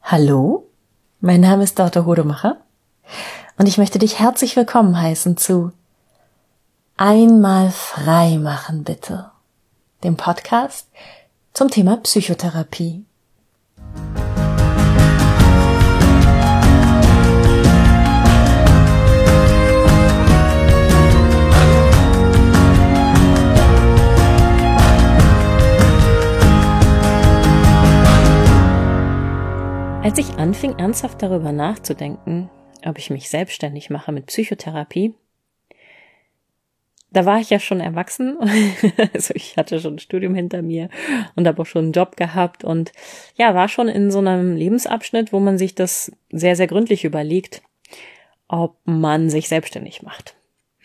Hallo, mein Name ist Dr. Hodemacher und ich möchte dich herzlich willkommen heißen zu Einmal frei machen bitte, dem Podcast zum Thema Psychotherapie. Als ich anfing, ernsthaft darüber nachzudenken, ob ich mich selbstständig mache mit Psychotherapie, da war ich ja schon erwachsen, also ich hatte schon ein Studium hinter mir und habe auch schon einen Job gehabt und ja, war schon in so einem Lebensabschnitt, wo man sich das sehr, sehr gründlich überlegt, ob man sich selbstständig macht.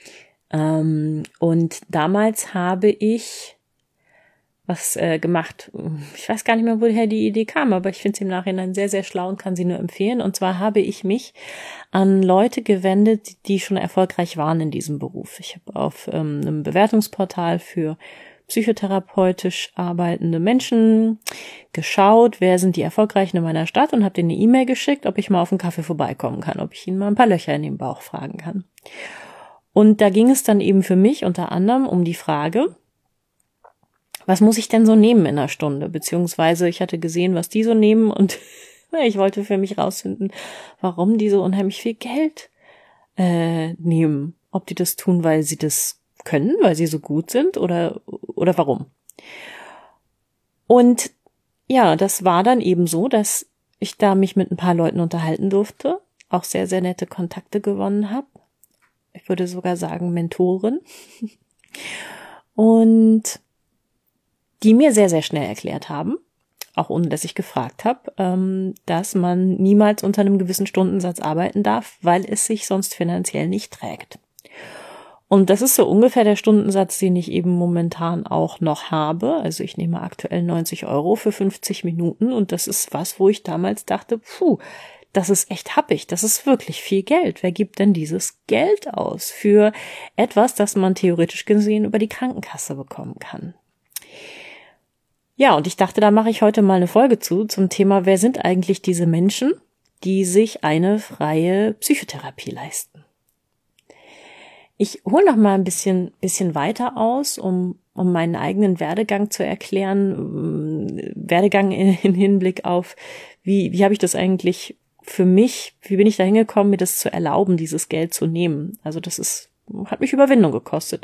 Und damals habe ich was gemacht. Ich weiß gar nicht mehr, woher die Idee kam, aber ich finde sie im Nachhinein sehr, sehr schlau und kann sie nur empfehlen. Und zwar habe ich mich an Leute gewendet, die schon erfolgreich waren in diesem Beruf. Ich habe auf einem Bewertungsportal für psychotherapeutisch arbeitende Menschen geschaut, wer sind die Erfolgreichen in meiner Stadt und habe denen eine E-Mail geschickt, ob ich mal auf einen Kaffee vorbeikommen kann, ob ich ihnen mal ein paar Löcher in den Bauch fragen kann. Und da ging es dann eben für mich unter anderem um die Frage, was muss ich denn so nehmen in einer Stunde? Beziehungsweise ich hatte gesehen, was die so nehmen und ich wollte für mich rausfinden, warum die so unheimlich viel Geld nehmen. Ob die das tun, weil sie das können, weil sie so gut sind oder warum. Und ja, das war dann eben so, dass ich da mich mit ein paar Leuten unterhalten durfte, auch sehr, sehr nette Kontakte gewonnen habe. Ich würde sogar sagen Mentoren. Und die mir sehr, sehr schnell erklärt haben, auch ohne dass ich gefragt habe, dass man niemals unter einem gewissen Stundensatz arbeiten darf, weil es sich sonst finanziell nicht trägt. Und das ist so ungefähr der Stundensatz, den ich eben momentan auch noch habe. Also ich nehme aktuell 90 € für 50 Minuten und das ist was, wo ich damals dachte, das ist echt happig, das ist wirklich viel Geld. Wer gibt denn dieses Geld aus für etwas, das man theoretisch gesehen über die Krankenkasse bekommen kann? Ja, und ich dachte, da mache ich heute mal eine Folge zum Thema, wer sind eigentlich diese Menschen, die sich eine freie Psychotherapie leisten. Ich hole noch mal ein bisschen weiter aus, um meinen eigenen Werdegang zu erklären. Werdegang in Hinblick auf, wie habe ich das eigentlich für mich, wie bin ich da hingekommen, mir das zu erlauben, dieses Geld zu nehmen. Also hat mich Überwindung gekostet.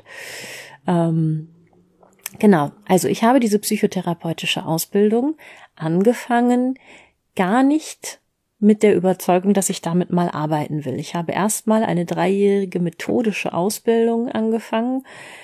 Genau, also ich habe diese psychotherapeutische Ausbildung angefangen, gar nicht mit der Überzeugung, dass ich damit mal arbeiten will. Ich habe erstmal eine 3-jährige methodische Ausbildung angefangen,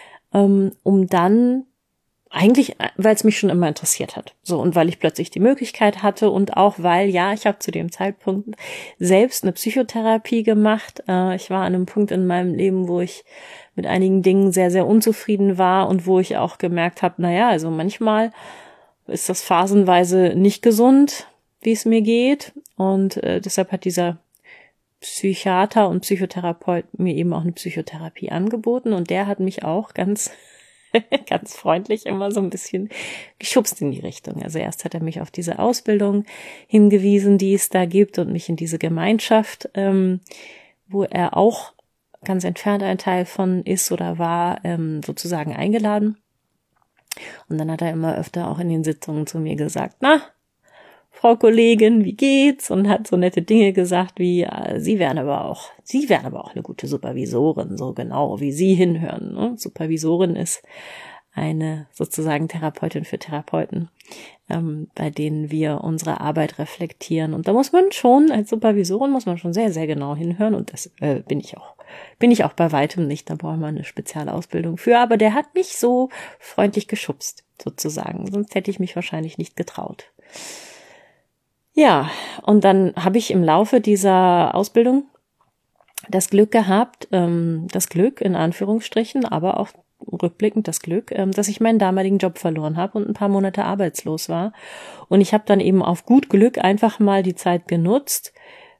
um dann eigentlich, weil es mich schon immer interessiert hat. So, und weil ich plötzlich die Möglichkeit hatte und auch weil, ja, ich habe zu dem Zeitpunkt selbst eine Psychotherapie gemacht. Ich war an einem Punkt in meinem Leben, wo ich mit einigen Dingen sehr, sehr unzufrieden war und wo ich auch gemerkt habe, also manchmal ist das phasenweise nicht gesund, wie es mir geht. Und deshalb hat dieser Psychiater und Psychotherapeut mir eben auch eine Psychotherapie angeboten und der hat mich auch ganz freundlich immer so ein bisschen geschubst in die Richtung. Also erst hat er mich auf diese Ausbildung hingewiesen, die es da gibt und mich in diese Gemeinschaft, wo er auch ganz entfernt ein Teil von ist oder war, sozusagen eingeladen. Und dann hat er immer öfter auch in den Sitzungen zu mir gesagt, na, Frau Kollegin, wie geht's? Und hat so nette Dinge gesagt wie, Sie wären aber auch eine gute Supervisorin, so genau wie Sie hinhören. Ne? Supervisorin ist eine sozusagen Therapeutin für Therapeuten, bei denen wir unsere Arbeit reflektieren. Und da muss man schon, als Supervisorin schon sehr, sehr genau hinhören. Und das bin ich auch bei weitem nicht. Da braucht man eine Spezialausbildung für. Aber der hat mich so freundlich geschubst, sozusagen. Sonst hätte ich mich wahrscheinlich nicht getraut. Ja, und dann habe ich im Laufe dieser Ausbildung das Glück gehabt, das Glück in Anführungsstrichen, aber auch rückblickend das Glück, dass ich meinen damaligen Job verloren habe und ein paar Monate arbeitslos war. Und ich habe dann eben auf gut Glück einfach mal die Zeit genutzt,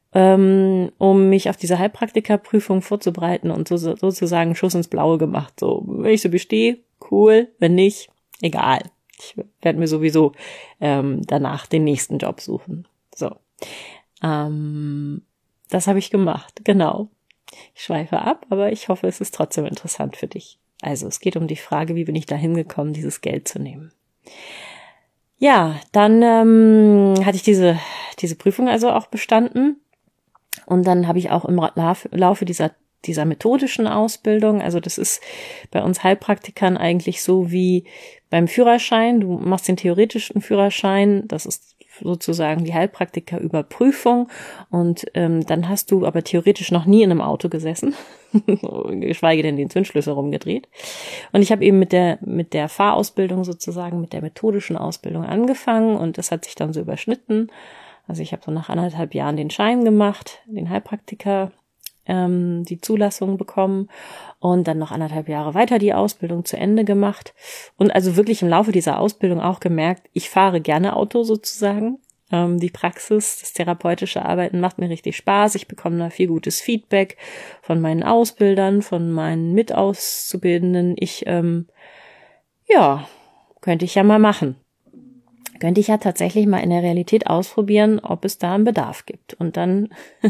um mich auf diese Heilpraktikerprüfung vorzubereiten und sozusagen Schuss ins Blaue gemacht. So, wenn ich so bestehe, cool, wenn nicht, egal. Ich werde mir sowieso danach den nächsten Job suchen. So. Das habe ich gemacht, genau. Ich schweife ab, aber ich hoffe, es ist trotzdem interessant für dich. Also es geht um die Frage, wie bin ich da hingekommen, dieses Geld zu nehmen. Ja, dann hatte ich diese Prüfung also auch bestanden. Und dann habe ich auch im Laufe dieser methodischen Ausbildung, also das ist bei uns Heilpraktikern eigentlich so wie beim Führerschein. Du machst den theoretischen Führerschein, das ist sozusagen die Heilpraktikerüberprüfung, und dann hast du aber theoretisch noch nie in einem Auto gesessen, geschweige denn den Zündschlüssel rumgedreht. Und ich habe eben mit der Fahrausbildung sozusagen, mit der methodischen Ausbildung angefangen, und das hat sich dann so überschnitten. Also ich habe so nach 1,5 Jahren den Schein gemacht, den Heilpraktiker, die Zulassung bekommen und dann noch 1,5 Jahre weiter die Ausbildung zu Ende gemacht und also wirklich im Laufe dieser Ausbildung auch gemerkt, ich fahre gerne Auto sozusagen. Die Praxis, das therapeutische Arbeiten macht mir richtig Spaß. Ich bekomme da viel gutes Feedback von meinen Ausbildern, von meinen Mitauszubildenden. Könnte ich ja mal machen. Könnte ich ja tatsächlich mal in der Realität ausprobieren, ob es da einen Bedarf gibt. Und dann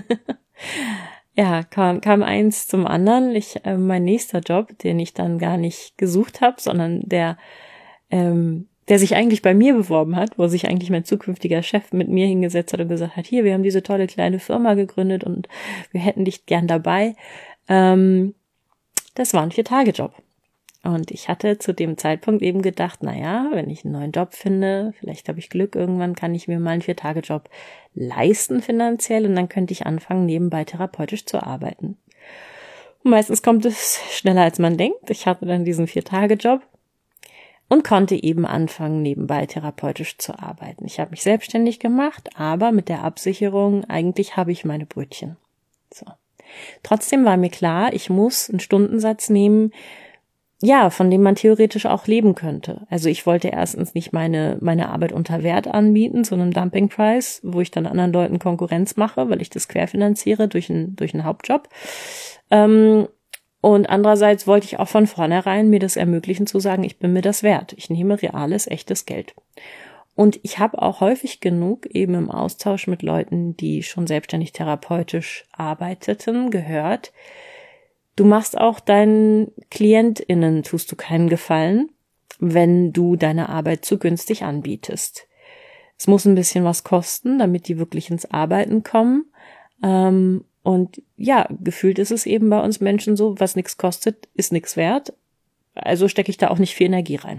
kam eins zum anderen. Mein nächster Job, den ich dann gar nicht gesucht habe, sondern der sich eigentlich bei mir beworben hat, wo sich eigentlich mein zukünftiger Chef mit mir hingesetzt hat und gesagt hat, hier, wir haben diese tolle kleine Firma gegründet und wir hätten dich gern dabei. Das war ein 4-Tage-Job. Und ich hatte zu dem Zeitpunkt eben gedacht, wenn ich einen neuen Job finde, vielleicht habe ich Glück, irgendwann kann ich mir mal einen 4-Tage-Job leisten finanziell und dann könnte ich anfangen, nebenbei therapeutisch zu arbeiten. Und meistens kommt es schneller, als man denkt. Ich hatte dann diesen 4-Tage-Job und konnte eben anfangen, nebenbei therapeutisch zu arbeiten. Ich habe mich selbstständig gemacht, aber mit der Absicherung, eigentlich habe ich meine Brötchen. So. Trotzdem war mir klar, ich muss einen Stundensatz nehmen, von dem man theoretisch auch leben könnte. Also ich wollte erstens nicht meine Arbeit unter Wert anbieten, so einem Dumpingpreis, wo ich dann anderen Leuten Konkurrenz mache, weil ich das querfinanziere durch einen Hauptjob. Und andererseits wollte ich auch von vornherein mir das ermöglichen zu sagen, ich bin mir das wert. Ich nehme reales, echtes Geld. Und ich habe auch häufig genug eben im Austausch mit Leuten, die schon selbstständig therapeutisch arbeiteten, gehört, du machst auch deinen KlientInnen, tust du keinen Gefallen, wenn du deine Arbeit zu günstig anbietest. Es muss ein bisschen was kosten, damit die wirklich ins Arbeiten kommen. Und gefühlt ist es eben bei uns Menschen so, was nichts kostet, ist nichts wert. Also stecke ich da auch nicht viel Energie rein.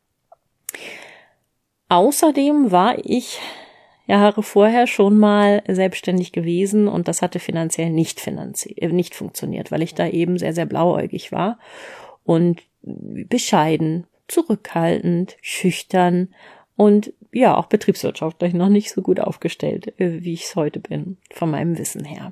Außerdem war ich Jahre vorher schon mal selbstständig gewesen und das hatte finanziell nicht funktioniert, weil ich da eben sehr, sehr blauäugig war und bescheiden, zurückhaltend, schüchtern und auch betriebswirtschaftlich noch nicht so gut aufgestellt, wie ich es heute bin, von meinem Wissen her.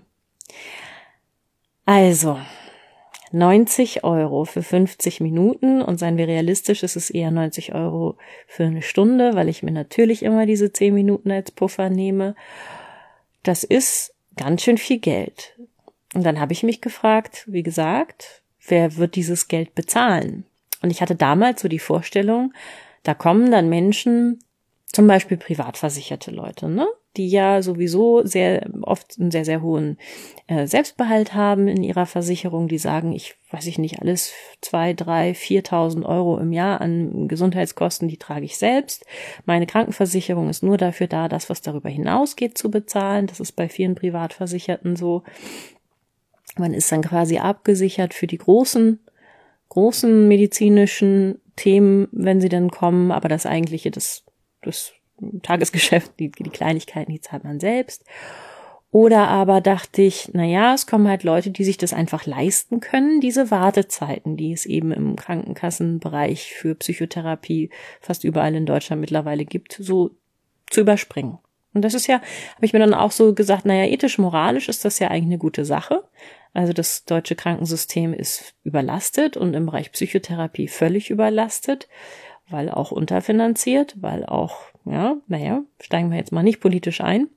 Also 90 € für 50 Minuten und seien wir realistisch, ist es eher 90 € für eine Stunde, weil ich mir natürlich immer diese 10 Minuten als Puffer nehme. Das ist ganz schön viel Geld. Und dann habe ich mich gefragt, wie gesagt, wer wird dieses Geld bezahlen? Und ich hatte damals so die Vorstellung, da kommen dann Menschen, zum Beispiel privatversicherte Leute, die ja sowieso sehr oft einen sehr, sehr hohen Selbstbehalt haben in ihrer Versicherung, die sagen, alles 2.000, 3.000, 4.000 € im Jahr an Gesundheitskosten, die trage ich selbst. Meine Krankenversicherung ist nur dafür da, das, was darüber hinausgeht, zu bezahlen. Das ist bei vielen Privatversicherten so. Man ist dann quasi abgesichert für die großen medizinischen Themen, wenn sie dann kommen, aber das eigentliche, das Tagesgeschäft, die Kleinigkeiten, die zahlt man selbst. Oder aber dachte ich, es kommen halt Leute, die sich das einfach leisten können, diese Wartezeiten, die es eben im Krankenkassenbereich für Psychotherapie fast überall in Deutschland mittlerweile gibt, so zu überspringen. Und das ist habe ich mir dann auch so gesagt, ethisch, moralisch ist das ja eigentlich eine gute Sache. Also das deutsche Krankensystem ist überlastet und im Bereich Psychotherapie völlig überlastet, weil auch unterfinanziert, weil auch, steigen wir jetzt mal nicht politisch ein.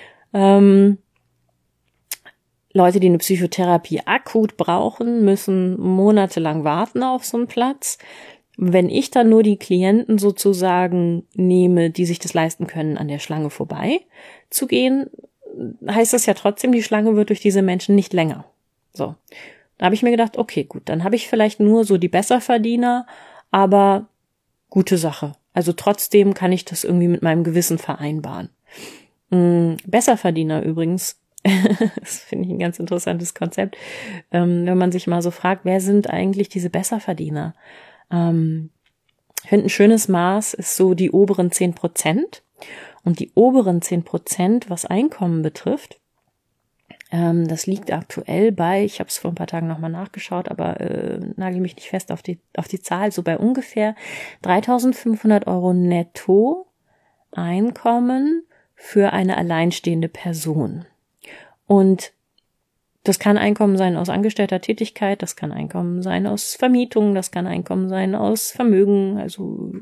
Leute, die eine Psychotherapie akut brauchen, müssen monatelang warten auf so einen Platz. Wenn ich dann nur die Klienten sozusagen nehme, die sich das leisten können, an der Schlange vorbei zu gehen, heißt das ja trotzdem, die Schlange wird durch diese Menschen nicht länger. So. Da habe ich mir gedacht, okay, gut, dann habe ich vielleicht nur so die Besserverdiener, aber gute Sache. Also trotzdem kann ich das irgendwie mit meinem Gewissen vereinbaren. Besserverdiener übrigens, das finde ich ein ganz interessantes Konzept, wenn man sich mal so fragt, wer sind eigentlich diese Besserverdiener? Ich finde, ein schönes Maß ist so die oberen 10%. Und die oberen 10%, was Einkommen betrifft, das liegt aktuell bei, ich habe es vor ein paar Tagen nochmal nachgeschaut, aber nagel mich nicht fest auf die Zahl, so bei ungefähr 3.500 Euro netto Einkommen für eine alleinstehende Person. Und das kann Einkommen sein aus angestellter Tätigkeit, das kann Einkommen sein aus Vermietung, das kann Einkommen sein aus Vermögen, also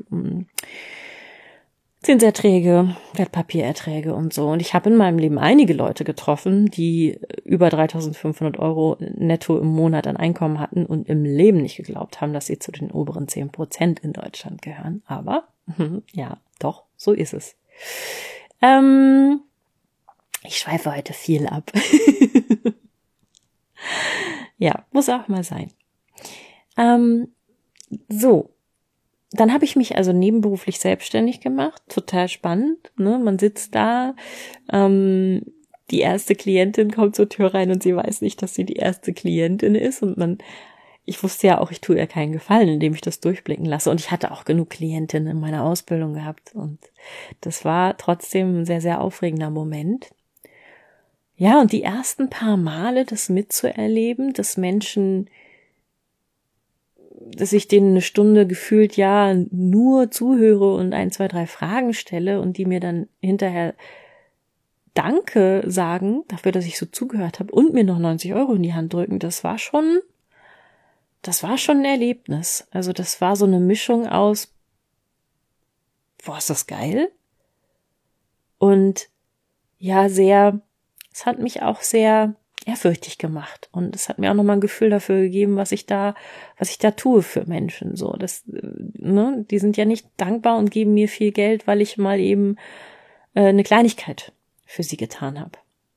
Zinserträge, Wertpapiererträge und so. Und ich habe in meinem Leben einige Leute getroffen, die über 3.500 Euro netto im Monat an Einkommen hatten und im Leben nicht geglaubt haben, dass sie zu den oberen 10% in Deutschland gehören. Aber ja, doch, so ist es. Ich schweife heute viel ab. Ja, muss auch mal sein. So, dann habe ich mich also nebenberuflich selbstständig gemacht. Total spannend, ne? Man sitzt da, die erste Klientin kommt zur Tür rein und sie weiß nicht, dass sie die erste Klientin ist. Und ich wusste ja auch, ich tue ihr keinen Gefallen, indem ich das durchblicken lasse. Und ich hatte auch genug Klientinnen in meiner Ausbildung gehabt. Und das war trotzdem ein sehr, sehr aufregender Moment. Ja, und die ersten paar Male das mitzuerleben, dass Menschen, dass ich denen eine Stunde gefühlt ja nur zuhöre und 1, 2, 3 Fragen stelle und die mir dann hinterher Danke sagen dafür, dass ich so zugehört habe und mir noch 90 Euro in die Hand drücken, das war schon ein Erlebnis. Also das war so eine Mischung aus, boah, ist das geil? Und ja, es hat mich auch sehr ehrfürchtig gemacht und es hat mir auch nochmal ein Gefühl dafür gegeben, was ich da tue für Menschen. So, die sind ja nicht dankbar und geben mir viel Geld, weil ich mal eben eine Kleinigkeit für sie getan habe.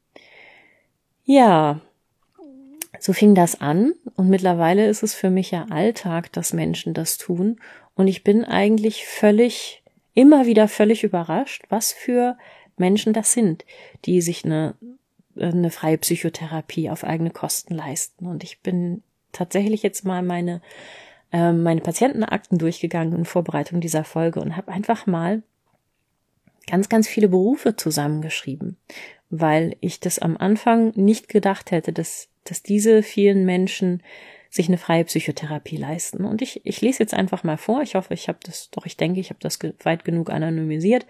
Ja, so fing das an und mittlerweile ist es für mich ja Alltag, dass Menschen das tun und ich bin eigentlich immer wieder völlig überrascht, was für Menschen das sind, die sich eine freie Psychotherapie auf eigene Kosten leisten. Und ich bin tatsächlich jetzt mal meine Patientenakten durchgegangen in Vorbereitung dieser Folge und habe einfach mal ganz, ganz viele Berufe zusammengeschrieben, weil ich das am Anfang nicht gedacht hätte, dass diese vielen Menschen sich eine freie Psychotherapie leisten. Und ich lese jetzt einfach mal vor. Ich hoffe, ich denke, ich habe das weit genug anonymisiert.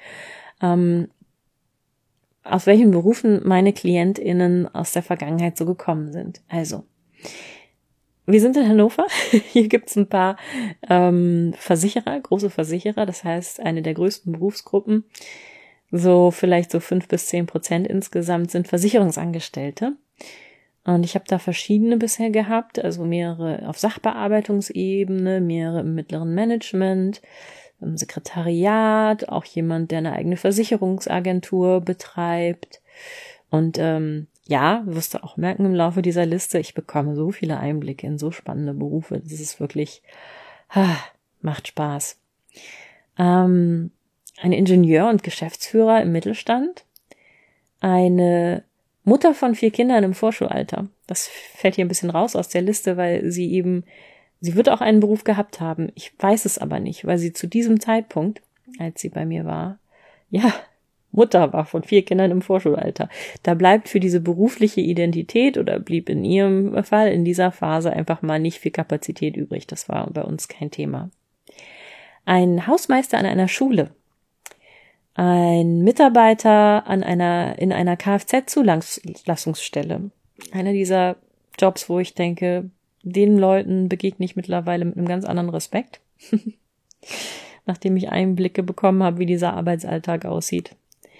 Aus welchen Berufen meine KlientInnen aus der Vergangenheit so gekommen sind. Also, wir sind in Hannover. Hier gibt's ein paar Versicherer, große Versicherer. Das heißt, eine der größten Berufsgruppen, vielleicht 5-10% insgesamt sind Versicherungsangestellte. Und ich habe da verschiedene bisher gehabt, also mehrere auf Sachbearbeitungsebene, mehrere im mittleren Management, im Sekretariat, auch jemand, der eine eigene Versicherungsagentur betreibt. Und wirst du auch merken im Laufe dieser Liste, ich bekomme so viele Einblicke in so spannende Berufe. Das ist wirklich, macht Spaß. Ein Ingenieur und Geschäftsführer im Mittelstand, eine Mutter von 4 Kindern im Vorschulalter. Das fällt hier ein bisschen raus aus der Liste, weil sie wird auch einen Beruf gehabt haben. Ich weiß es aber nicht, weil sie zu diesem Zeitpunkt, als sie bei mir war, Mutter war von 4 Kindern im Vorschulalter. Da bleibt für diese berufliche Identität oder blieb in ihrem Fall in dieser Phase einfach mal nicht viel Kapazität übrig. Das war bei uns kein Thema. Ein Hausmeister an einer Schule. Ein Mitarbeiter in einer Kfz-Zulassungsstelle. Einer dieser Jobs, wo ich denke, den Leuten begegne ich mittlerweile mit einem ganz anderen Respekt, nachdem ich Einblicke bekommen habe, wie dieser Arbeitsalltag aussieht.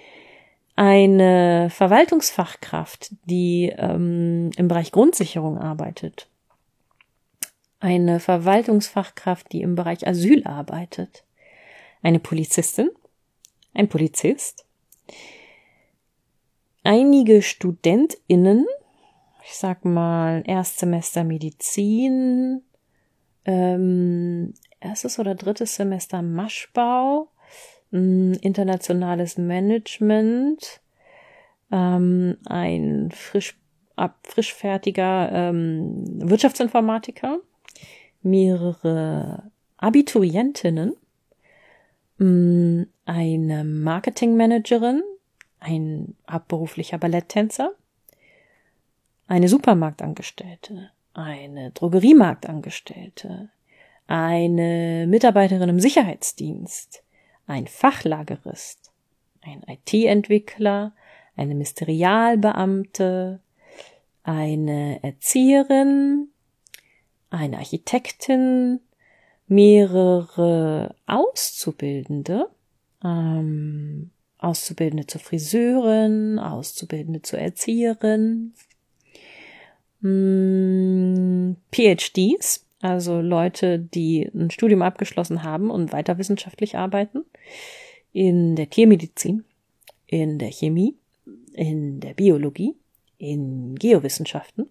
Eine Verwaltungsfachkraft, die im Bereich Grundsicherung arbeitet. Eine Verwaltungsfachkraft, die im Bereich Asyl arbeitet. Eine Polizistin. Ein Polizist, einige StudentInnen, ich sag mal Erstsemester Medizin, erstes oder drittes Semester Maschbau, internationales Management, ein frischfertiger Wirtschaftsinformatiker, mehrere Abiturientinnen, eine Marketingmanagerin, ein hauptberuflicher Balletttänzer, eine Supermarktangestellte, eine Drogeriemarktangestellte, eine Mitarbeiterin im Sicherheitsdienst, ein Fachlagerist, ein IT-Entwickler, eine Ministerialbeamte, eine Erzieherin, eine Architektin, mehrere Auszubildende, Auszubildende zur Friseurin, Auszubildende zur Erzieherin, PhDs, also Leute, die ein Studium abgeschlossen haben und weiter wissenschaftlich arbeiten, in der Tiermedizin, in der Chemie, in der Biologie, in Geowissenschaften,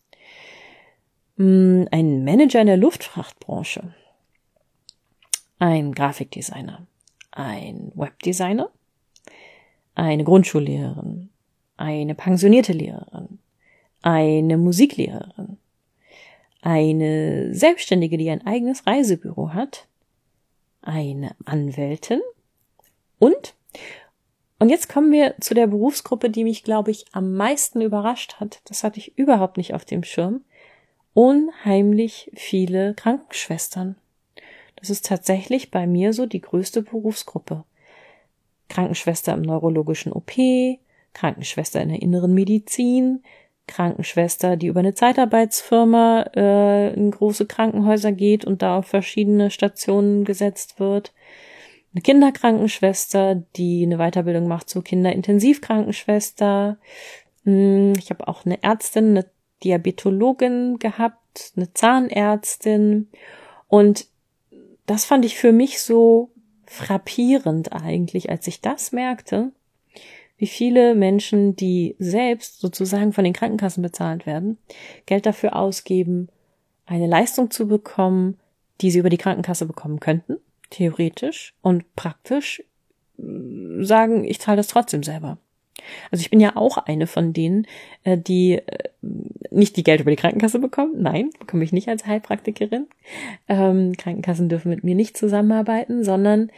ein Manager in der Luftfrachtbranche, ein Grafikdesigner, ein Webdesigner, eine Grundschullehrerin, eine pensionierte Lehrerin, eine Musiklehrerin, eine Selbstständige, die ein eigenes Reisebüro hat, eine Anwältin und jetzt kommen wir zu der Berufsgruppe, die mich, glaube ich, am meisten überrascht hat. Das hatte ich überhaupt nicht auf dem Schirm. Unheimlich viele Krankenschwestern. Das ist tatsächlich bei mir so die größte Berufsgruppe. Krankenschwester im neurologischen OP, Krankenschwester in der inneren Medizin, Krankenschwester, die über eine Zeitarbeitsfirma in große Krankenhäuser geht und da auf verschiedene Stationen gesetzt wird. Eine Kinderkrankenschwester, die eine Weiterbildung macht zur Kinderintensivkrankenschwester. Ich habe auch eine Ärztin, eine Diabetologin gehabt, eine Zahnärztin. Und das fand ich für mich so frappierend eigentlich, als ich das merkte, wie viele Menschen, die selbst sozusagen von den Krankenkassen bezahlt werden, Geld dafür ausgeben, eine Leistung zu bekommen, die sie über die Krankenkasse bekommen könnten, theoretisch, und praktisch sagen, ich zahle das trotzdem selber. Also ich bin ja auch eine von denen, die nicht die Geld über die Krankenkasse bekommen. Nein, bekomme ich nicht als Heilpraktikerin. Krankenkassen dürfen mit mir nicht zusammenarbeiten, sondern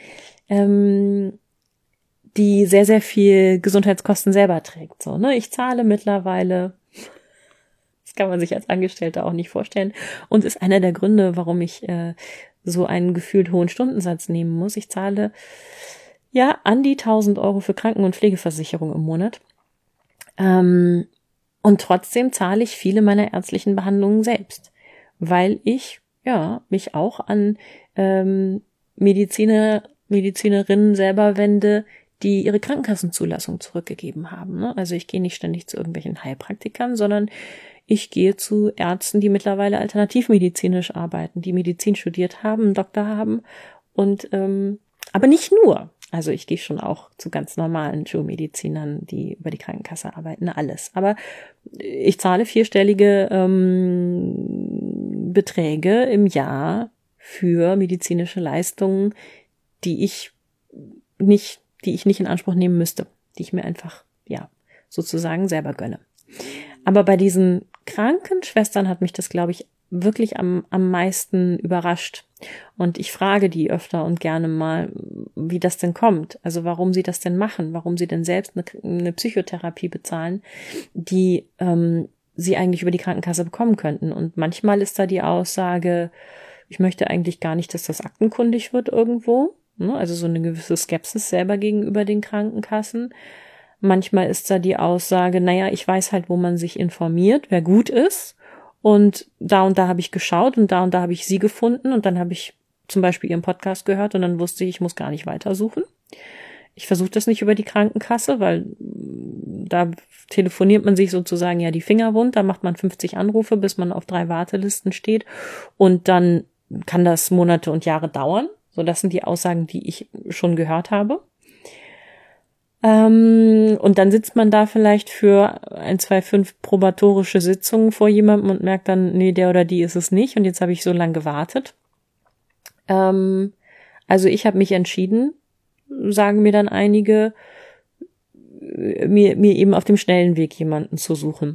die sehr, sehr viel Gesundheitskosten selber trägt. So, ne? Ich zahle mittlerweile, das kann man sich als Angestellte auch nicht vorstellen, und ist einer der Gründe, warum ich so einen gefühlt hohen Stundensatz nehmen muss. Ich zahle ja an die 1.000 Euro für Kranken- und Pflegeversicherung im Monat. Und trotzdem zahle ich viele meiner ärztlichen Behandlungen selbst, weil ich mich auch an Medizinerinnen selber wende, die ihre Krankenkassenzulassung zurückgegeben haben. Ne? Also ich gehe nicht ständig zu irgendwelchen Heilpraktikern, sondern ich gehe zu Ärzten, die mittlerweile alternativmedizinisch arbeiten, die Medizin studiert haben, einen Doktor haben und aber nicht nur. Also ich gehe schon auch zu ganz normalen Schulmedizinern, die über die Krankenkasse arbeiten, alles. Aber ich zahle 4-stellige Beträge im Jahr für medizinische Leistungen, die ich nicht in Anspruch nehmen müsste, die ich mir einfach, sozusagen selber gönne. Aber bei diesen Krankenschwestern hat mich das, glaube ich, wirklich am meisten überrascht. Und ich frage die öfter und gerne mal, wie das denn kommt. Also warum sie das denn machen, warum sie denn selbst eine Psychotherapie bezahlen, die sie eigentlich über die Krankenkasse bekommen könnten. Und manchmal ist da die Aussage, ich möchte eigentlich gar nicht, dass das aktenkundig wird irgendwo. Also so eine gewisse Skepsis selber gegenüber den Krankenkassen. Manchmal ist da die Aussage, ich weiß halt, wo man sich informiert, wer gut ist. Und da habe ich geschaut und da habe ich sie gefunden und dann habe ich zum Beispiel ihren Podcast gehört und dann wusste ich muss gar nicht weitersuchen. Ich versuche das nicht über die Krankenkasse, weil da telefoniert man sich sozusagen die Finger wund, da macht man 50 Anrufe, bis man auf 3 Wartelisten steht und dann kann das Monate und Jahre dauern. So, das sind die Aussagen, die ich schon gehört habe. Und dann sitzt man da vielleicht für 1, 2, 5 probatorische Sitzungen vor jemandem und merkt dann, nee, der oder die ist es nicht. Und jetzt habe ich so lange gewartet. Also ich habe mich entschieden, sagen mir dann einige, mir eben auf dem schnellen Weg jemanden zu suchen.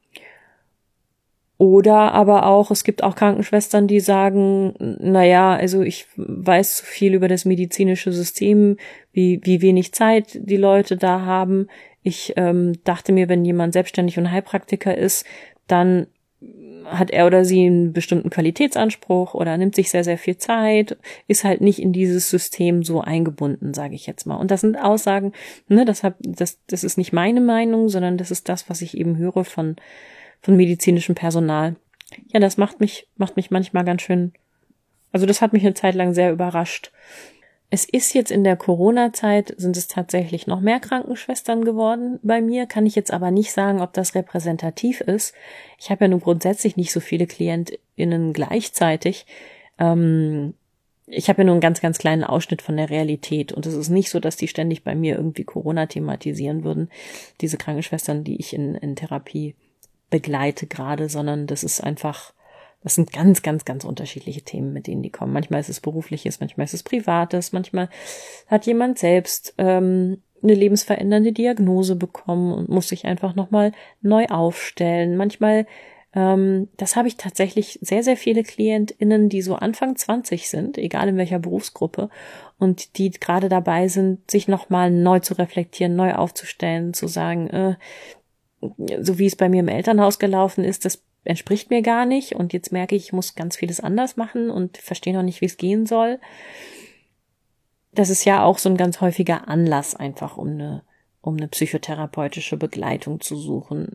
Oder aber auch, es gibt auch Krankenschwestern, die sagen, naja, also ich weiß zu viel über das medizinische System, wie wenig Zeit die Leute da haben. Ich dachte mir, wenn jemand selbstständig und Heilpraktiker ist, dann hat er oder sie einen bestimmten Qualitätsanspruch oder nimmt sich sehr, sehr viel Zeit, ist halt nicht in dieses System so eingebunden, sage ich jetzt mal. Und das sind Aussagen, ne, das ist nicht meine Meinung, sondern das ist das, was ich eben höre von medizinischem Personal. Ja, das macht mich manchmal ganz schön, also das hat mich eine Zeit lang sehr überrascht. Es ist jetzt in der Corona-Zeit, sind es tatsächlich noch mehr Krankenschwestern geworden bei mir, kann ich jetzt aber nicht sagen, ob das repräsentativ ist. Ich habe ja nun grundsätzlich nicht so viele KlientInnen gleichzeitig. Ich habe ja nur einen ganz, ganz kleinen Ausschnitt von der Realität und es ist nicht so, dass die ständig bei mir irgendwie Corona thematisieren würden, diese Krankenschwestern, die ich in Therapie begleite gerade, sondern das sind ganz, ganz, ganz unterschiedliche Themen, mit denen die kommen. Manchmal ist es Berufliches, manchmal ist es Privates, manchmal hat jemand selbst eine lebensverändernde Diagnose bekommen und muss sich einfach nochmal neu aufstellen. Manchmal, das habe ich tatsächlich sehr, sehr viele KlientInnen, die so Anfang 20 sind, egal in welcher Berufsgruppe, und die gerade dabei sind, sich nochmal neu zu reflektieren, neu aufzustellen, zu sagen, so wie es bei mir im Elternhaus gelaufen ist, das entspricht mir gar nicht und jetzt merke ich muss ganz vieles anders machen und verstehe noch nicht, wie es gehen soll. Das ist ja auch so ein ganz häufiger Anlass einfach, um eine psychotherapeutische Begleitung zu suchen.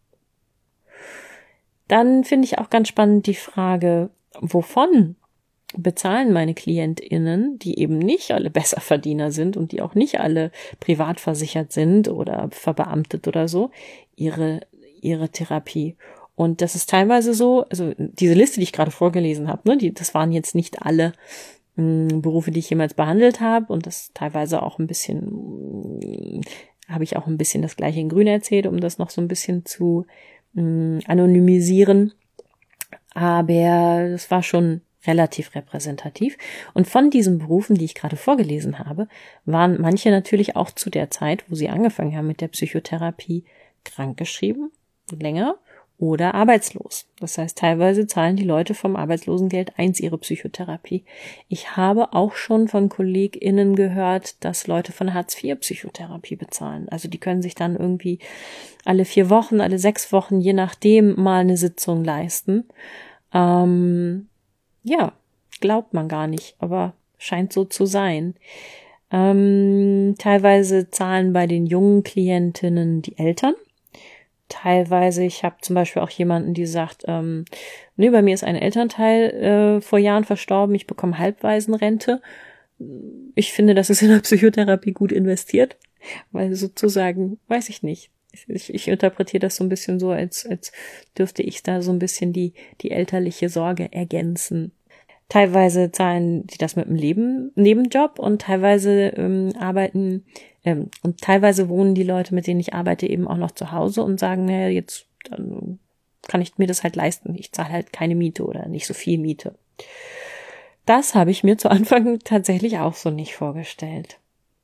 Dann finde ich auch ganz spannend die Frage, wovon bezahlen meine KlientInnen, die eben nicht alle Besserverdiener sind und die auch nicht alle privat versichert sind oder verbeamtet oder so, ihre Therapie. Und das ist teilweise so, also diese Liste, die ich gerade vorgelesen habe, ne, das waren jetzt nicht alle Berufe, die ich jemals behandelt habe und das teilweise auch ein bisschen, habe ich auch ein bisschen das Gleiche in Grün erzählt, um das noch so ein bisschen zu anonymisieren. Aber das war schon relativ repräsentativ. Und von diesen Berufen, die ich gerade vorgelesen habe, waren manche natürlich auch zu der Zeit, wo sie angefangen haben mit der Psychotherapie, krankgeschrieben, länger, oder arbeitslos. Das heißt, teilweise zahlen die Leute vom Arbeitslosengeld 1 ihre Psychotherapie. Ich habe auch schon von KollegInnen gehört, dass Leute von Hartz IV Psychotherapie bezahlen. Also die können sich dann irgendwie alle 4 Wochen, alle 6 Wochen, je nachdem, mal eine Sitzung leisten. Ja, glaubt man gar nicht, aber scheint so zu sein. Teilweise zahlen bei den jungen Klientinnen die Eltern. Teilweise, ich habe zum Beispiel auch jemanden, die sagt, nee, bei mir ist ein Elternteil vor Jahren verstorben, ich bekomme Halbwaisenrente. Ich finde, das ist in der Psychotherapie gut investiert, weil sozusagen, weiß ich nicht, ich interpretiere das so ein bisschen so, als dürfte ich da so ein bisschen die elterliche Sorge ergänzen. Teilweise zahlen die das mit einem Nebenjob und teilweise arbeiten und teilweise wohnen die Leute, mit denen ich arbeite, eben auch noch zu Hause und sagen, naja, jetzt kann ich mir das halt leisten. Ich zahle halt keine Miete oder nicht so viel Miete. Das habe ich mir zu Anfang tatsächlich auch so nicht vorgestellt.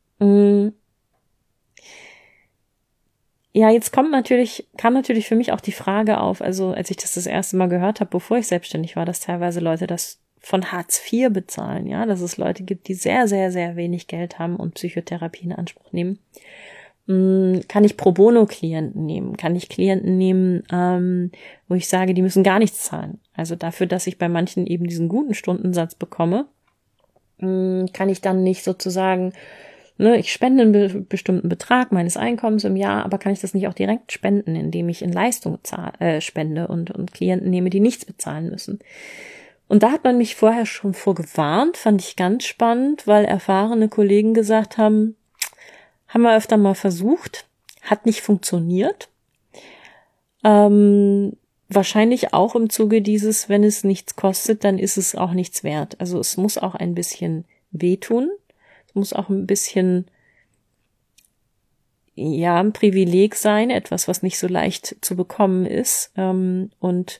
Ja, jetzt kam natürlich für mich auch die Frage auf, also als ich das erste Mal gehört habe, bevor ich selbstständig war, dass teilweise Leute das von Hartz IV bezahlen, ja, dass es Leute gibt, die sehr, sehr, sehr wenig Geld haben und Psychotherapie in Anspruch nehmen. Kann ich Pro Bono Klienten nehmen? Kann ich Klienten nehmen, wo ich sage, die müssen gar nichts zahlen? Also dafür, dass ich bei manchen eben diesen guten Stundensatz bekomme, kann ich dann nicht sozusagen, ne, ich spende einen bestimmten Betrag meines Einkommens im Jahr, aber kann ich das nicht auch direkt spenden, indem ich in Leistung spende und Klienten nehme, die nichts bezahlen müssen? Und da hat man mich vorher schon vorgewarnt, fand ich ganz spannend, weil erfahrene Kollegen gesagt haben wir öfter mal versucht, hat nicht funktioniert. Wahrscheinlich auch im Zuge dieses, wenn es nichts kostet, dann ist es auch nichts wert. Also es muss auch ein bisschen wehtun, es muss auch ein bisschen ja ein Privileg sein, etwas, was nicht so leicht zu bekommen ist. Und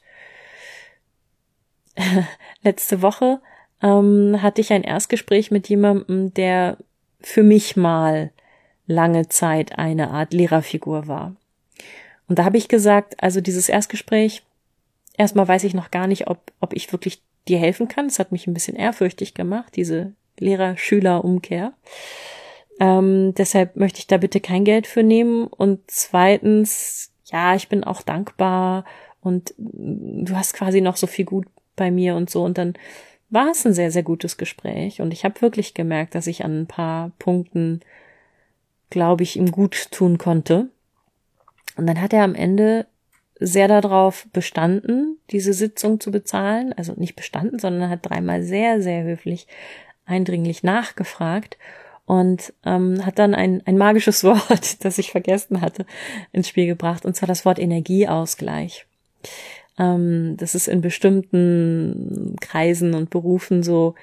letzte Woche hatte ich ein Erstgespräch mit jemandem, der für mich mal lange Zeit eine Art Lehrerfigur war. Und da habe ich gesagt, also dieses Erstgespräch, erstmal weiß ich noch gar nicht, ob ich wirklich dir helfen kann. Es hat mich ein bisschen ehrfürchtig gemacht, diese Lehrer-Schüler-Umkehr. Deshalb möchte ich da bitte kein Geld für nehmen. Und zweitens, ja, ich bin auch dankbar und du hast quasi noch so viel gut bei mir und so. Und dann war es ein sehr, sehr gutes Gespräch. Und ich habe wirklich gemerkt, dass ich an ein paar Punkten, glaube ich, ihm gut tun konnte. Und dann hat er am Ende sehr darauf bestanden, diese Sitzung zu bezahlen. Also nicht bestanden, sondern hat dreimal sehr, sehr höflich, eindringlich nachgefragt und hat dann ein magisches Wort, das ich vergessen hatte, ins Spiel gebracht, und zwar das Wort Energieausgleich. Das ist in bestimmten Kreisen und Berufen so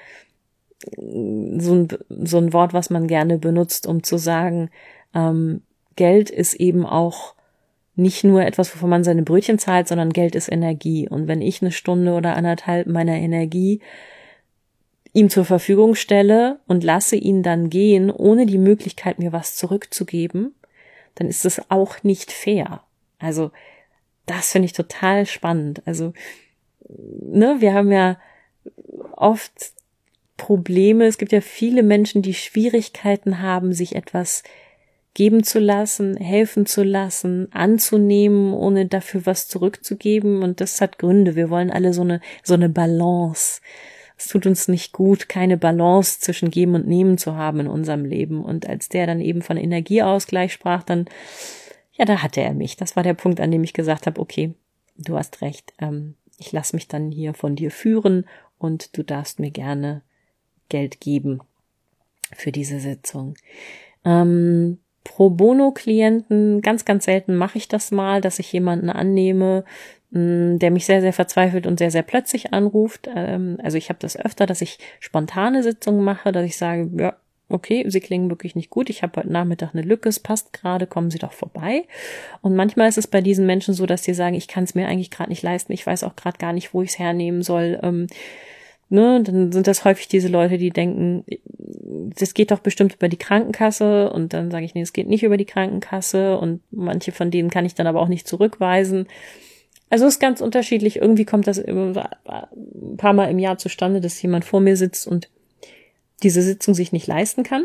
ein Wort, was man gerne benutzt, um zu sagen, Geld ist eben auch nicht nur etwas, wovon man seine Brötchen zahlt, sondern Geld ist Energie. Und wenn ich eine Stunde oder anderthalb meiner Energie ihm zur Verfügung stelle und lasse ihn dann gehen, ohne die Möglichkeit, mir was zurückzugeben, dann ist es auch nicht fair. Also das finde ich total spannend. Also, wir haben ja oft Probleme. Es gibt ja viele Menschen, die Schwierigkeiten haben, sich etwas geben zu lassen, helfen zu lassen, anzunehmen, ohne dafür was zurückzugeben. Und das hat Gründe. Wir wollen alle so eine Balance. Es tut uns nicht gut, keine Balance zwischen Geben und Nehmen zu haben in unserem Leben. Und als der dann eben von Energieausgleich sprach, dann, ja, da hatte er mich. Das war der Punkt, an dem ich gesagt habe, okay, du hast recht. Ich lasse mich dann hier von dir führen und du darfst mir gerne Geld geben für diese Sitzung. Pro Bono-Klienten, ganz, ganz selten mache ich das mal, dass ich jemanden annehme, der mich sehr, sehr verzweifelt und sehr, sehr plötzlich anruft. Also ich habe das öfter, dass ich spontane Sitzungen mache, dass ich sage, ja, okay, Sie klingen wirklich nicht gut, ich habe heute Nachmittag eine Lücke, es passt gerade, kommen Sie doch vorbei. Und manchmal ist es bei diesen Menschen so, dass die sagen, ich kann es mir eigentlich gerade nicht leisten, ich weiß auch gerade gar nicht, wo ich es hernehmen soll. Dann sind das häufig diese Leute, die denken, das geht doch bestimmt über die Krankenkasse, und dann sage ich, nee, es geht nicht über die Krankenkasse, und manche von denen kann ich dann aber auch nicht zurückweisen. Also es ist ganz unterschiedlich. Irgendwie kommt das ein paar Mal im Jahr zustande, dass jemand vor mir sitzt und diese Sitzung sich nicht leisten kann.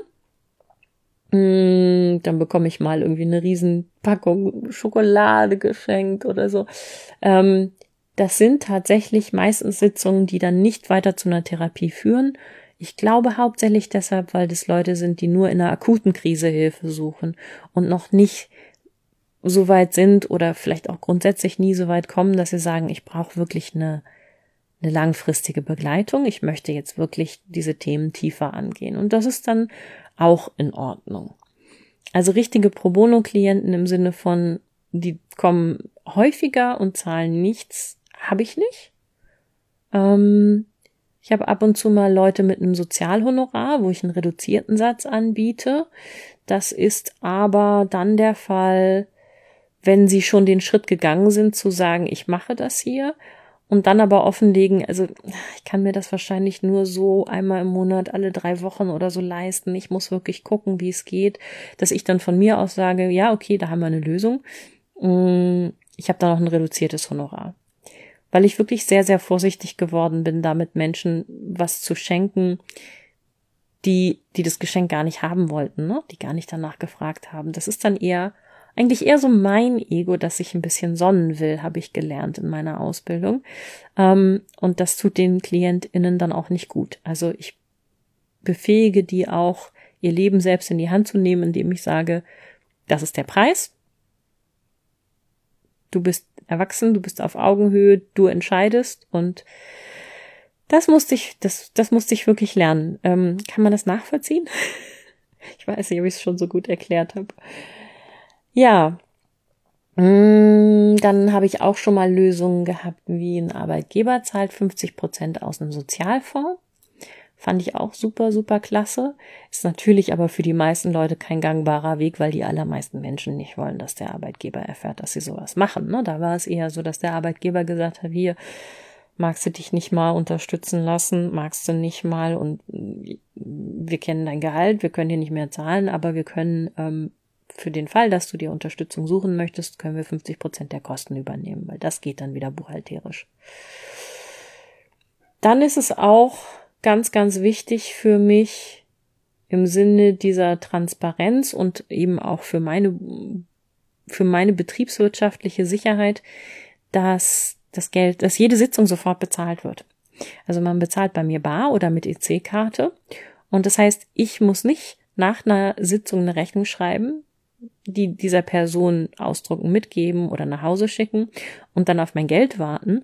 Dann bekomme ich mal irgendwie eine Riesenpackung Schokolade geschenkt oder so. Das sind tatsächlich meistens Sitzungen, die dann nicht weiter zu einer Therapie führen. Ich glaube hauptsächlich deshalb, weil das Leute sind, die nur in einer akuten Krise Hilfe suchen und noch nicht so weit sind oder vielleicht auch grundsätzlich nie so weit kommen, dass sie sagen, ich brauche wirklich eine langfristige Begleitung. Ich möchte jetzt wirklich diese Themen tiefer angehen. Und das ist dann auch in Ordnung. Also richtige Pro Bono-Klienten im Sinne von, die kommen häufiger und zahlen nichts, habe ich nicht. Ich habe ab und zu mal Leute mit einem Sozialhonorar, wo ich einen reduzierten Satz anbiete. Das ist aber dann der Fall, wenn sie schon den Schritt gegangen sind, zu sagen, ich mache das hier, und dann aber offenlegen, also ich kann mir das wahrscheinlich nur so einmal im Monat, alle 3 Wochen oder so leisten. Ich muss wirklich gucken, wie es geht, dass ich dann von mir aus sage, ja, okay, da haben wir eine Lösung. Ich habe da noch ein reduziertes Honorar. Weil ich wirklich sehr, sehr vorsichtig geworden bin, damit Menschen was zu schenken, die das Geschenk gar nicht haben wollten, ne? Die gar nicht danach gefragt haben. Das ist dann eigentlich eher so mein Ego, das sich ein bisschen sonnen will, habe ich gelernt in meiner Ausbildung. Und das tut den KlientInnen dann auch nicht gut. Also ich befähige die auch, ihr Leben selbst in die Hand zu nehmen, indem ich sage, das ist der Preis. Du bist erwachsen, du bist auf Augenhöhe, du entscheidest, und das musste ich wirklich lernen. Kann man das nachvollziehen? Ich weiß nicht, ob ich es schon so gut erklärt habe. Ja, dann habe ich auch schon mal Lösungen gehabt, wie ein Arbeitgeber zahlt 50% aus einem Sozialfonds. Fand ich auch super, super klasse. Ist natürlich aber für die meisten Leute kein gangbarer Weg, weil die allermeisten Menschen nicht wollen, dass der Arbeitgeber erfährt, dass sie sowas machen. Ne? Da war es eher so, dass der Arbeitgeber gesagt hat, hier, magst du dich nicht mal unterstützen lassen, magst du nicht mal, und wir kennen dein Gehalt, wir können dir nicht mehr zahlen, aber wir können für den Fall, dass du dir Unterstützung suchen möchtest, können wir 50% der Kosten übernehmen, weil das geht dann wieder buchhalterisch. Dann ist es auch ganz, ganz wichtig für mich im Sinne dieser Transparenz und eben auch für meine betriebswirtschaftliche Sicherheit, dass das Geld, dass jede Sitzung sofort bezahlt wird. Also man bezahlt bei mir bar oder mit EC-Karte. Und das heißt, ich muss nicht nach einer Sitzung eine Rechnung schreiben, die dieser Person ausdrucken, mitgeben oder nach Hause schicken und dann auf mein Geld warten,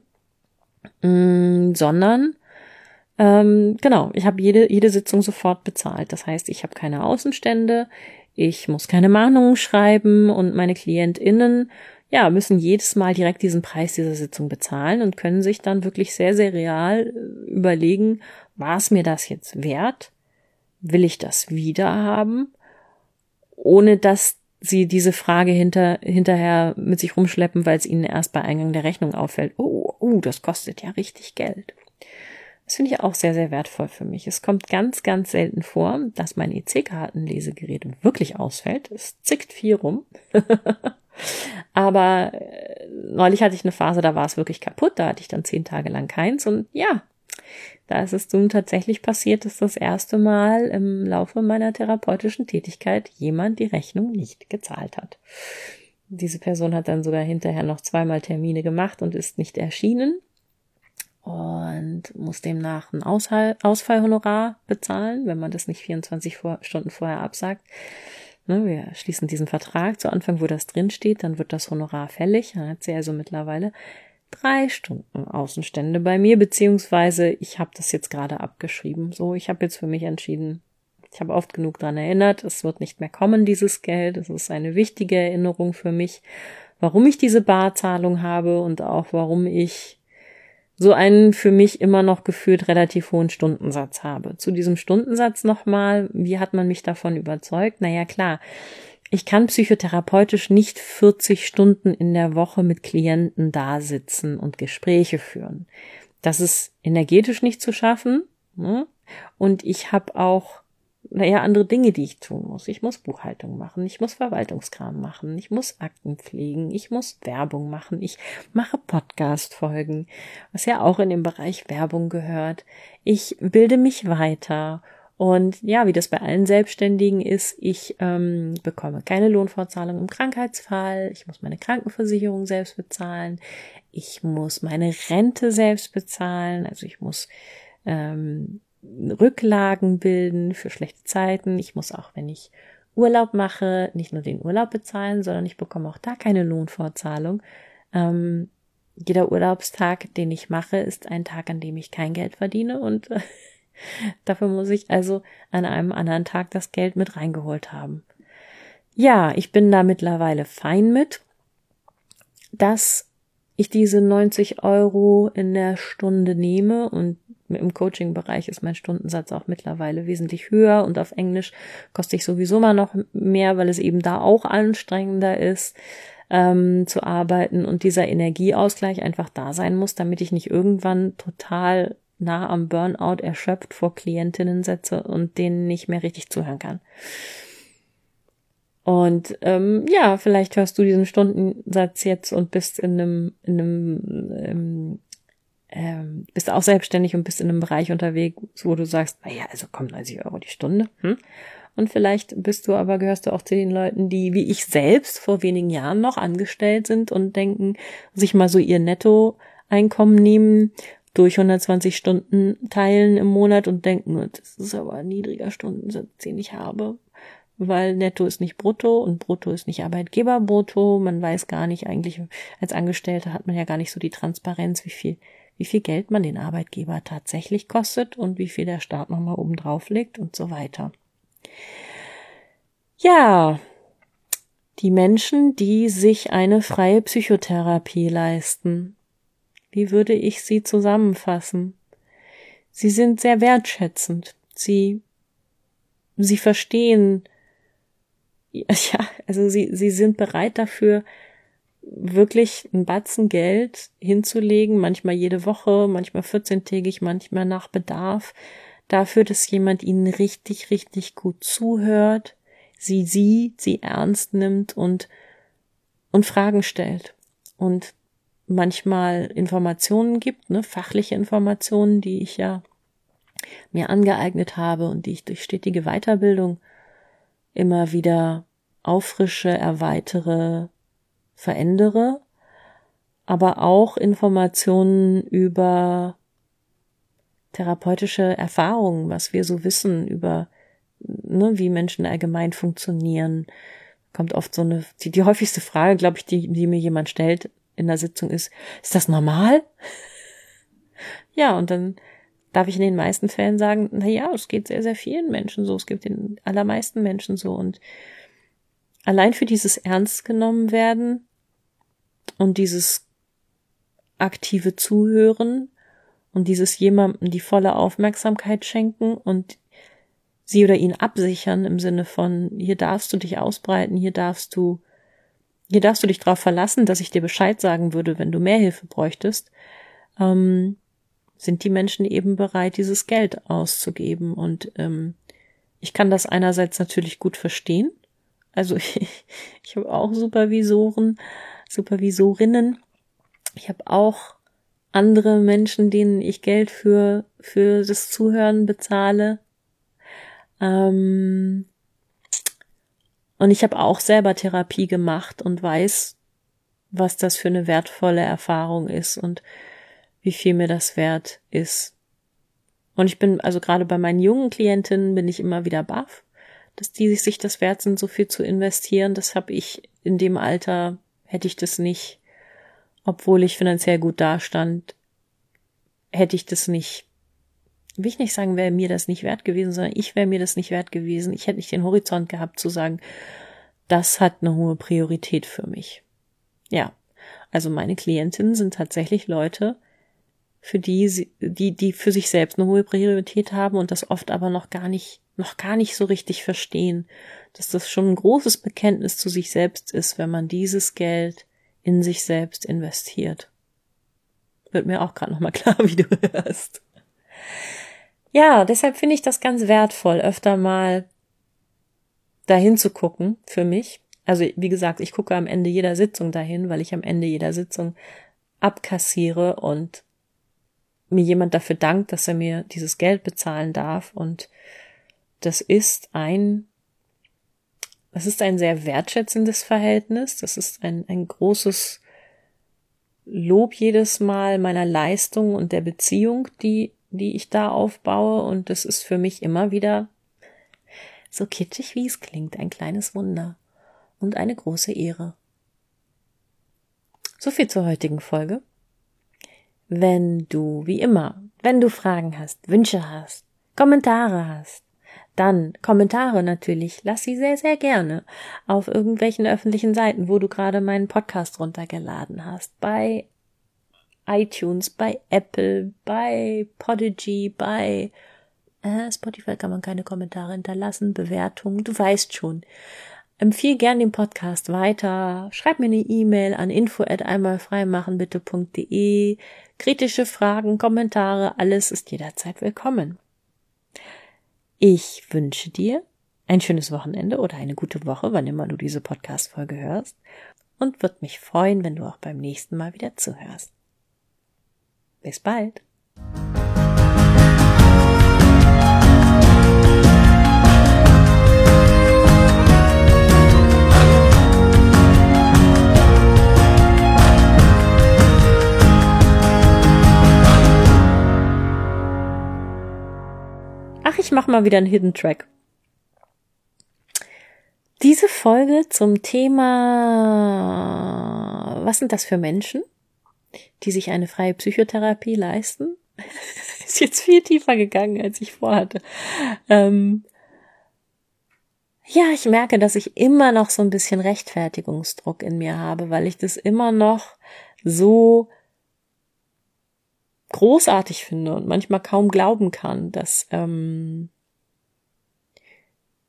sondern genau, ich habe jede Sitzung sofort bezahlt. Das heißt, ich habe keine Außenstände, ich muss keine Mahnungen schreiben und meine KlientInnen müssen jedes Mal direkt diesen Preis dieser Sitzung bezahlen und können sich dann wirklich sehr, sehr real überlegen, war es mir das jetzt wert? Will ich das wieder haben? Ohne dass sie diese Frage hinterher mit sich rumschleppen, weil es ihnen erst bei Eingang der Rechnung auffällt. Oh, das kostet ja richtig Geld. Das finde ich auch sehr, sehr wertvoll für mich. Es kommt ganz, ganz selten vor, dass mein EC-Kartenlesegerät wirklich ausfällt. Es zickt viel rum. Aber neulich hatte ich eine Phase, da war es wirklich kaputt. Da hatte ich dann 10 Tage lang keins. Und ja, da ist es nun tatsächlich passiert, dass das erste Mal im Laufe meiner therapeutischen Tätigkeit jemand die Rechnung nicht gezahlt hat. Diese Person hat dann sogar hinterher noch 2-mal Termine gemacht und ist nicht erschienen und muss demnach ein Ausfallhonorar bezahlen, wenn man das nicht 24 Stunden vorher absagt. Wir schließen diesen Vertrag zu Anfang, wo das drin steht, dann wird das Honorar fällig. Dann hat sie also mittlerweile 3 Stunden Außenstände bei mir, beziehungsweise ich habe das jetzt gerade abgeschrieben. So, ich habe jetzt für mich entschieden, ich habe oft genug daran erinnert, es wird nicht mehr kommen, dieses Geld. Es ist eine wichtige Erinnerung für mich, warum ich diese Barzahlung habe und auch warum ich so einen für mich immer noch gefühlt relativ hohen Stundensatz habe. Zu diesem Stundensatz nochmal, wie hat man mich davon überzeugt? Naja, klar, ich kann psychotherapeutisch nicht 40 Stunden in der Woche mit Klienten da sitzen und Gespräche führen. Das ist energetisch nicht zu schaffen, ne? Und ich habe auch andere Dinge, die ich tun muss. Ich muss Buchhaltung machen, ich muss Verwaltungskram machen, ich muss Akten pflegen, ich muss Werbung machen, ich mache Podcast-Folgen, was ja auch in den Bereich Werbung gehört. Ich bilde mich weiter. Und ja, wie das bei allen Selbstständigen ist, ich bekomme keine Lohnfortzahlung im Krankheitsfall, ich muss meine Krankenversicherung selbst bezahlen, ich muss meine Rente selbst bezahlen, also ich muss Rücklagen bilden für schlechte Zeiten. Ich muss auch, wenn ich Urlaub mache, nicht nur den Urlaub bezahlen, sondern ich bekomme auch da keine Lohnfortzahlung. Jeder Urlaubstag, den ich mache, ist ein Tag, an dem ich kein Geld verdiene und dafür muss ich also an einem anderen Tag das Geld mit reingeholt haben. Ja, ich bin da mittlerweile fein mit, dass ich diese 90 € in der Stunde nehme, und im Coaching-Bereich ist mein Stundensatz auch mittlerweile wesentlich höher und auf Englisch koste ich sowieso mal noch mehr, weil es eben da auch anstrengender ist, zu arbeiten und dieser Energieausgleich einfach da sein muss, damit ich nicht irgendwann total nah am Burnout erschöpft vor Klientinnen setze und denen nicht mehr richtig zuhören kann. Und vielleicht hörst du diesen Stundensatz jetzt und bist bist auch selbstständig und bist in einem Bereich unterwegs, wo du sagst, naja, also komm, 90 € die Stunde. Und vielleicht gehörst du auch zu den Leuten, die, wie ich selbst, vor wenigen Jahren noch angestellt sind und denken, sich mal so ihr Nettoeinkommen nehmen, durch 120 Stunden teilen im Monat und denken, das ist aber ein niedriger Stundensatz, den ich habe. Weil Netto ist nicht Brutto und Brutto ist nicht Arbeitgeberbrutto. Man weiß gar nicht eigentlich, als Angestellter hat man ja gar nicht so die Transparenz, wie viel Geld man den Arbeitgeber tatsächlich kostet und wie viel der Staat nochmal oben drauf legt und so weiter. Ja, die Menschen, die sich eine freie Psychotherapie leisten. Wie würde ich sie zusammenfassen? Sie sind sehr wertschätzend. Sie verstehen, ja, also sie sind bereit dafür, wirklich einen Batzen Geld hinzulegen, manchmal jede Woche, manchmal 14-tägig, manchmal nach Bedarf, dafür, dass jemand ihnen richtig, richtig gut zuhört, sie sieht, sie ernst nimmt und Fragen stellt und manchmal Informationen gibt, fachliche Informationen, die ich ja mir angeeignet habe und die ich durch stetige Weiterbildung immer wieder auffrische, erweitere, verändere, aber auch Informationen über therapeutische Erfahrungen, was wir so wissen über, wie Menschen allgemein funktionieren. Kommt oft so die häufigste Frage, glaube ich, die mir jemand stellt in der Sitzung ist das normal? Ja, und dann darf ich in den meisten Fällen sagen, es geht sehr, sehr vielen Menschen so, es gibt den allermeisten Menschen so. Und allein für dieses ernst genommen werden und dieses aktive Zuhören und dieses jemandem die volle Aufmerksamkeit schenken und sie oder ihn absichern im Sinne von, hier darfst du dich ausbreiten, hier darfst du dich darauf verlassen, dass ich dir Bescheid sagen würde, wenn du mehr Hilfe bräuchtest, sind die Menschen eben bereit, dieses Geld auszugeben. Und ich kann das einerseits natürlich gut verstehen. Also ich habe auch Supervisorinnen. Ich habe auch andere Menschen, denen ich Geld für das Zuhören bezahle. Und ich habe auch selber Therapie gemacht und weiß, was das für eine wertvolle Erfahrung ist und wie viel mir das wert ist. Und ich bin, also gerade bei meinen jungen Klientinnen bin ich immer wieder baff, dass die sich das wert sind, so viel zu investieren. Das habe ich in dem Alter, hätte ich das nicht, obwohl ich finanziell gut dastand, hätte ich das nicht, will ich nicht sagen, wäre mir das nicht wert gewesen, sondern ich wäre mir das nicht wert gewesen. Ich hätte nicht den Horizont gehabt zu sagen, das hat eine hohe Priorität für mich. Ja, also meine Klientinnen sind tatsächlich Leute, für die für sich selbst eine hohe Priorität haben und das oft aber noch gar nicht so richtig verstehen, dass das schon ein großes Bekenntnis zu sich selbst ist, wenn man dieses Geld in sich selbst investiert. Wird mir auch gerade nochmal klar, wie du hörst. Ja, deshalb finde ich das ganz wertvoll, öfter mal dahin zu gucken für mich. Also wie gesagt, ich gucke am Ende jeder Sitzung dahin, weil ich am Ende jeder Sitzung abkassiere und mir jemand dafür dankt, dass er mir dieses Geld bezahlen darf. Und das ist ein sehr wertschätzendes Verhältnis. Das ist ein großes Lob jedes Mal meiner Leistung und der Beziehung, die ich da aufbaue. Und das ist für mich immer wieder, so kitschig wie es klingt, ein kleines Wunder und eine große Ehre. So viel zur heutigen Folge. Wenn du Fragen hast, Wünsche hast, Kommentare hast, dann Kommentare natürlich, lass sie sehr, sehr gerne auf irgendwelchen öffentlichen Seiten, wo du gerade meinen Podcast runtergeladen hast, bei iTunes, bei Apple, bei Podigy, bei Spotify kann man keine Kommentare hinterlassen, Bewertungen, du weißt schon. Empfehle gern den Podcast weiter, schreib mir eine E-Mail an info@einmalfreimachenbitte.de. Kritische Fragen, Kommentare, alles ist jederzeit willkommen. Ich wünsche dir ein schönes Wochenende oder eine gute Woche, wann immer du diese Podcast-Folge hörst, und würde mich freuen, wenn du auch beim nächsten Mal wieder zuhörst. Bis bald! Ich mache mal wieder einen Hidden Track. Diese Folge zum Thema, was sind das für Menschen, die sich eine freie Psychotherapie leisten, ist jetzt viel tiefer gegangen, als ich vorhatte. Ich merke, dass ich immer noch so ein bisschen Rechtfertigungsdruck in mir habe, weil ich das immer noch so großartig finde und manchmal kaum glauben kann, dass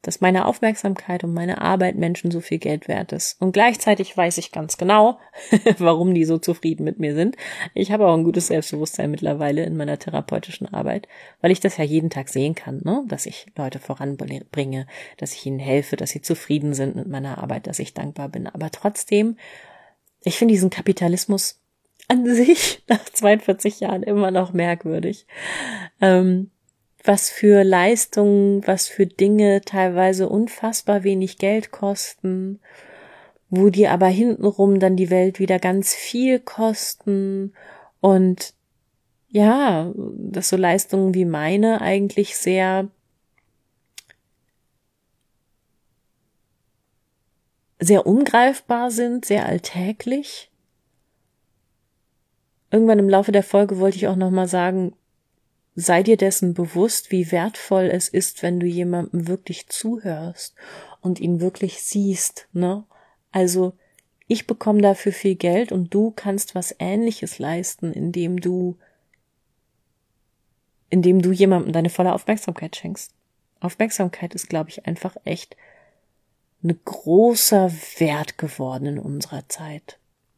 dass meine Aufmerksamkeit und meine Arbeit Menschen so viel Geld wert ist. Und gleichzeitig weiß ich ganz genau, warum die so zufrieden mit mir sind. Ich habe auch ein gutes Selbstbewusstsein mittlerweile in meiner therapeutischen Arbeit, weil ich das ja jeden Tag sehen kann, ne? Dass ich Leute voranbringe, dass ich ihnen helfe, dass sie zufrieden sind mit meiner Arbeit, dass ich dankbar bin. Aber trotzdem, ich finde diesen Kapitalismus an sich nach 42 Jahren immer noch merkwürdig. Was für Leistungen, was für Dinge teilweise unfassbar wenig Geld kosten, wo die aber hintenrum dann die Welt wieder ganz viel kosten und ja, dass so Leistungen wie meine eigentlich sehr ungreifbar sind, sehr alltäglich. Irgendwann im Laufe der Folge wollte ich auch nochmal sagen, sei dir dessen bewusst, wie wertvoll es ist, wenn du jemandem wirklich zuhörst und ihn wirklich siehst, ne? Also, ich bekomme dafür viel Geld und du kannst was Ähnliches leisten, indem du jemandem deine volle Aufmerksamkeit schenkst. Aufmerksamkeit ist, glaube ich, einfach echt ein großer Wert geworden in unserer Zeit.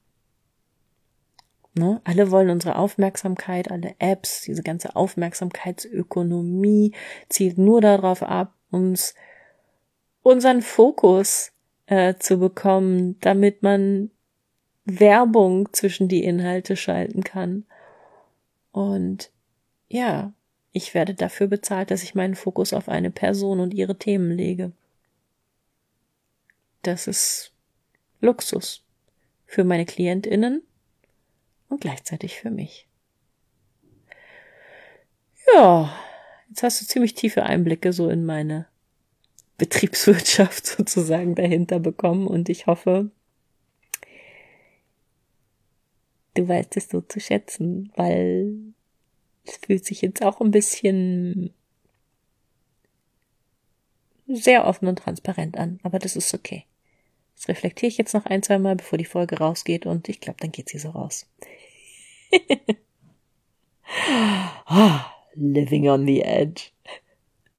Ne? Alle wollen unsere Aufmerksamkeit, alle Apps, diese ganze Aufmerksamkeitsökonomie zielt nur darauf ab, uns unseren Fokus zu bekommen, damit man Werbung zwischen die Inhalte schalten kann. Und ja, ich werde dafür bezahlt, dass ich meinen Fokus auf eine Person und ihre Themen lege. Das ist Luxus für meine KlientInnen und gleichzeitig für mich. Ja, jetzt hast du ziemlich tiefe Einblicke so in meine Betriebswirtschaft sozusagen dahinter bekommen und ich hoffe, du weißt es so zu schätzen, weil es fühlt sich jetzt auch ein bisschen sehr offen und transparent an, aber das ist okay. Das reflektiere ich jetzt noch 1-2 Mal, bevor die Folge rausgeht und ich glaube, dann geht sie so raus. Living on the edge.